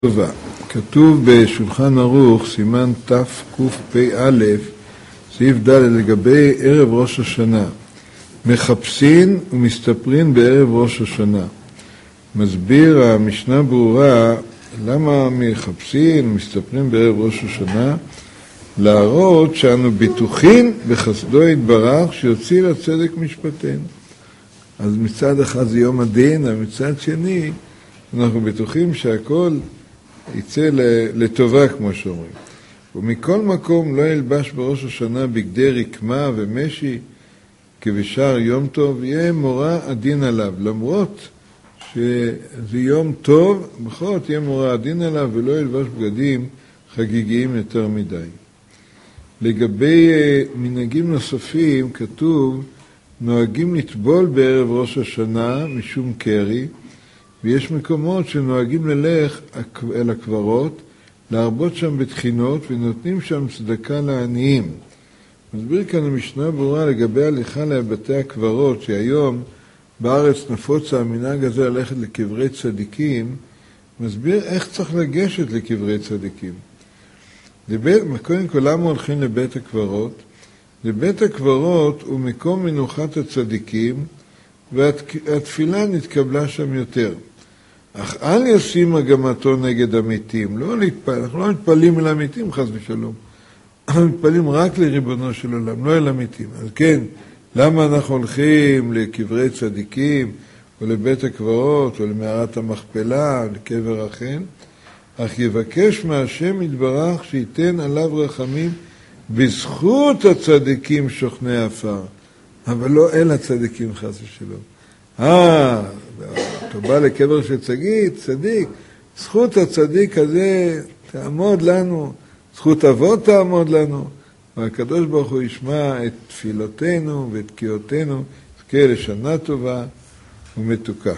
טובה. כתוב בשולחן ערוך, סימן תקפ"א, סעיף ד' לגבי ערב ראש השנה. מחפשים ומסתפרים בערב ראש השנה. מסביר המשנה ברורה למה מחפשים ומסתפרים בערב ראש השנה, להראות שאנו בטוחים בחסדו יתברך שיוציא לצדק משפטנו. אז מצד אחד זה יום הדין, ומצד שני אנחנו בטוחים שהכל יצא לטובה, כמו שאומרים. ומכל מקום לא ילבש בראש השנה בגדי רקמה ומשי כבשאר יום טוב, יהיה מורא הדין עליו. למרות שזה יום טוב, בכל זאת יהיה מורא הדין עליו ולא ילבש בגדים חגיגיים יותר מדי. לגבי מנהגים נוספים כתוב, נוהגים לטבול בערב ראש השנה משום קרי, ויש מקומות שנוהגים ללך אל הקברות, להרבות שם בתחינות ונותנים שם צדקה לעניים. מסביר כאן המשנה ברורה לגבי הליכה לבתי הקברות, שהיום בארץ נפוץ המנהג הזה ללכת לקברי צדיקים, מסביר איך צריך לגשת לקברי צדיקים. קודם כל, למה הולכים לבית הקברות? לבית הקברות הוא מקום מנוחת הצדיקים, והתפילה נתקבלה שם יותר. אך אל ישים מגמתו נגד המתים. אנחנו לא מתפלים אל המתים, חס ושלום. אנחנו מתפלים רק לריבונו של עולם, לא אל המתים. אז כן, למה אנחנו הולכים לקברי צדיקים, או לבית הקברות, או למערת המכפלה, או לקבר החן? אך יבקש מהשם יתברך שייתן עליו רחמים בזכות הצדיקים שוכני עפר, אבל לא אל הצדיקים חס ושלום. אתה בא לקבר של צדיק, זכות הצדיק הזה תעמוד לנו, זכות אבות תעמוד לנו, והקדוש ברוך הוא ישמע את תפילותינו ואת תקיעותינו, תזכה לשנה טובה ומתוקה.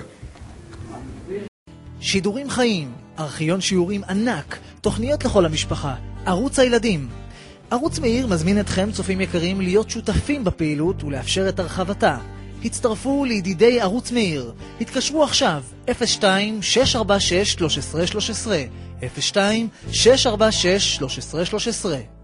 שידורים חיים, ארכיון שיעורים ענק, תוכניות לכל המשפחה, ערוץ הילדים. ערוץ מאיר מזמין אתכם, צופים יקרים, להיות שותפים בפעילות ולאפשר את הרחבתה. הצטרפו לידידי ערוץ מאיר. התקשרו עכשיו 02-646-1313 02-646-1313